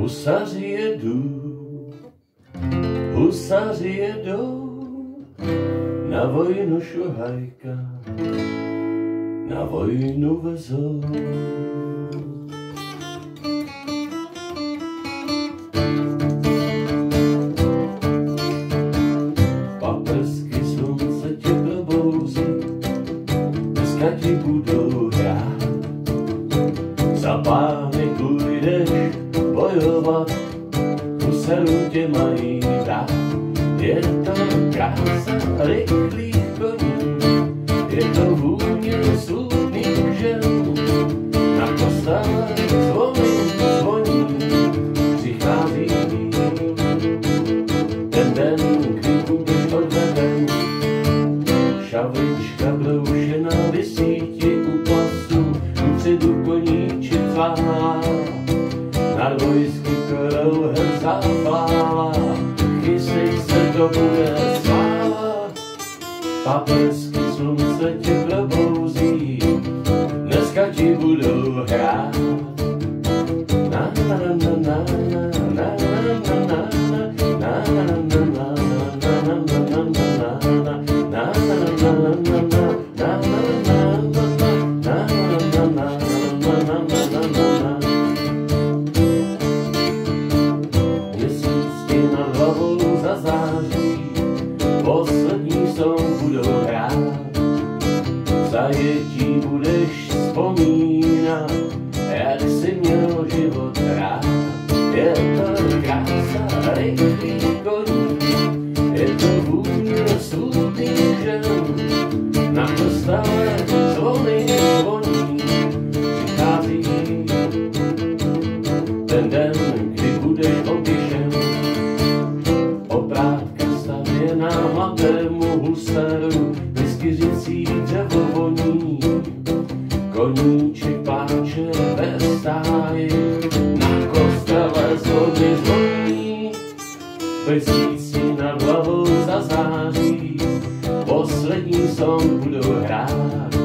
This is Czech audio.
Husaři jedou, na vojnu šuhajka, na vojnu vezou. Paprsky slunce tě probouzí, dneska ti budou hrát. Za pány půjdeš bojovat, husarů tě mají rád. Je to krása rychlých koní, je to vůně slutných žen. Na kostele zvoní, přichází ten den, kdy budeš odveden. Šavlička broušená visí ti u pasu, upředu koníček tvá. Nad vojsky korouhem zapálá, chystej se, to bude sláva. Paprsky slunce tě probouzí, dneska ti budou hrát. Na na na na na na na na poslední song budou hrát, v zajetí budeš vzpomínat, jak jsi měl život rád. Je to krása rychlých koní, je to vůně slutných žen. Na kostele zvony zvoní, přichází ten den, kdy budeš oběšen. Oprátka stavěná mladému husaru, whiskyřicí dřevo voní. Koníček pláče ve stáji, na kostele zvony zvoní. Blesící nad hlavou zazáří, poslední song budou hrát.